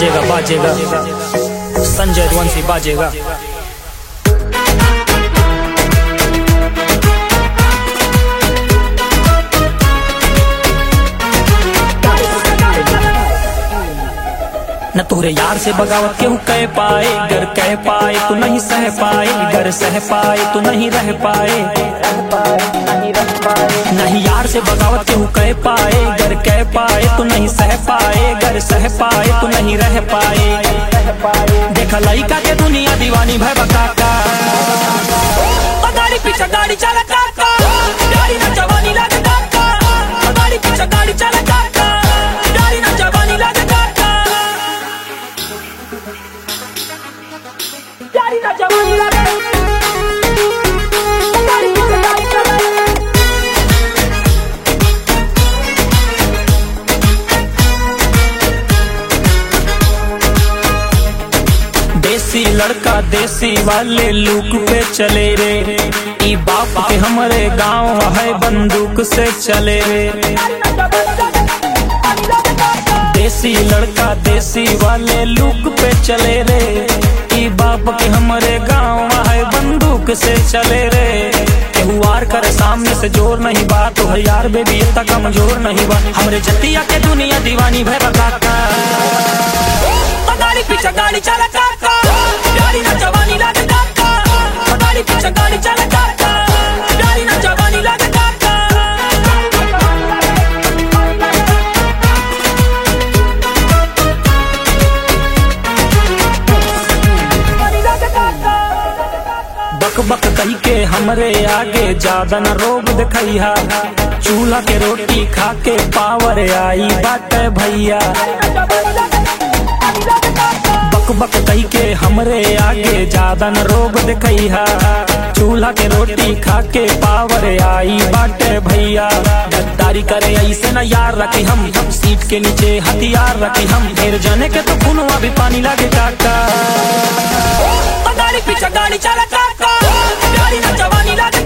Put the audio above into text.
बाजेगा बाजेगा, संजय वंशी बाजेगा। न तोरे यार से बगावत केहू कह पाए, गर कह पाए तो नहीं सह पाए, गर सह पाए तो नहीं रह पाए। नहीं यार से बगावत केहू कह पाए, गर कह पाए तो नहीं सह पाए, गर सह पाए तो नहीं रह पाए। देखा लइका के दुनिया दीवानी भय बकाका, गाड़ी पीछे गाड़ी चला काका, गाड़ी ना जवानी लगे काका, गाड़ी पीछे गाड़ी चला काका, गाड़ी ना जवानी लगे काका, गाड़ी ना जवानी लगे। देसी लड़का देसी वाले लुक पे चले रे, ई बाप के हमरे गाँव है बंदूक से चले रे। देसी लड़का देसी वाले लुक पे चले रे, ई बाप के हमरे गाँव है बंदूक से चले रे। केहू वार करे सामने से जोर नहीं बा, तो है यार बेबी इतना कमजोर नहीं बा। हमरे जतिया के दुनिया दीवानी भय बकाका, गाड़ी पीछे गाड़ी चला काका, गाड़ी ना जवानी लगे काका, गाड़ी पीछे गाड़ी चला काका, गाड़ी ना जवानी लगे काका। बक बक कही के हमरे आगे ज्यादा न रोब दिखैया, चूल्हा के रोटी खा के पावर आई बाटे भैया। बक बक कही के हमरे आगे ज्यादा न रोब दिखैया, चूल्हा के रोटी खा के पावर आई बाटे भैया। गद्दारी करे ऐसे न यार रखी हम, सीट के नीचे हथियार रखी हम, ढेर जाने के तो खूनवा भी पानी लगे काका, गाड़ी पीछे गाड़ी चला काका, गाड़ी ना जवानी लगे